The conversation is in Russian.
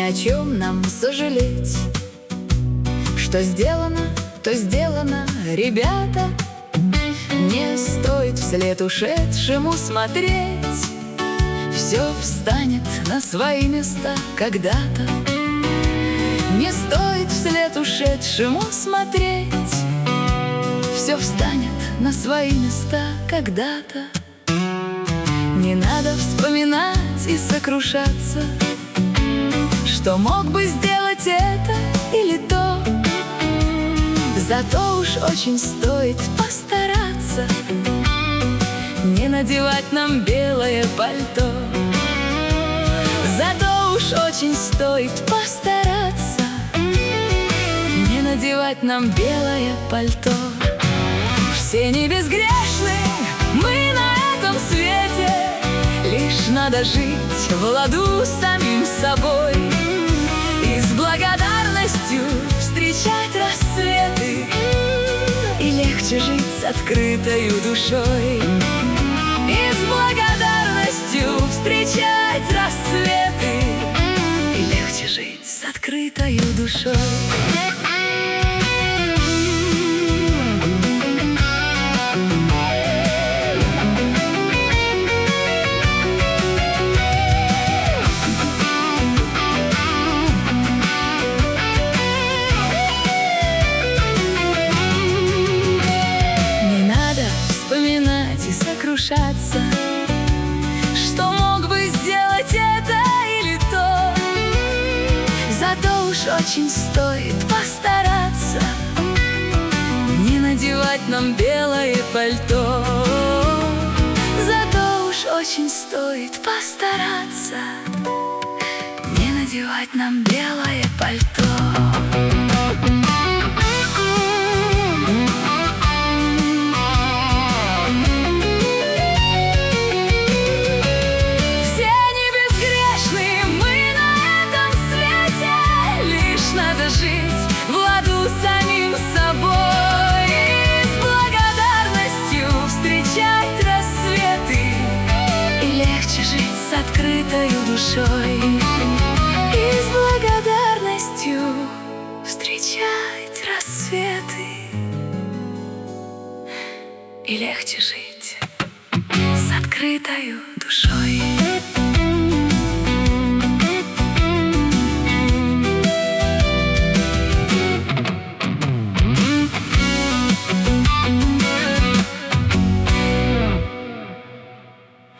о чем нам сожалеть. Что сделано, то сделано, ребята. Не стоит вслед ушедшему смотреть. Все встанет на свои места когда-то. Не стоит вслед ушедшему смотреть. Все встанет на свои места когда-то. Не надо вспоминать и сокрушаться, что мог бы сделать это или то. Зато уж очень стоит постараться не надевать нам белое пальто. Зато уж очень стоит постараться не надевать нам белое пальто. Все не безгрешны мы на этом свете, лишь надо жить в ладу с самим собой и с благодарностью встречать рассветы, и легче жить с открытою душой. И с благодарностью встречать рассветы, и легче жить с открытою душой. Сокрушаться, что мог бы сделать это или то. Зато уж очень стоит постараться не надевать нам белое пальто. Зато уж очень стоит постараться не надевать нам белое пальто. С открытою душой и с благодарностью встречать рассветы, и легче жить с открытою душой.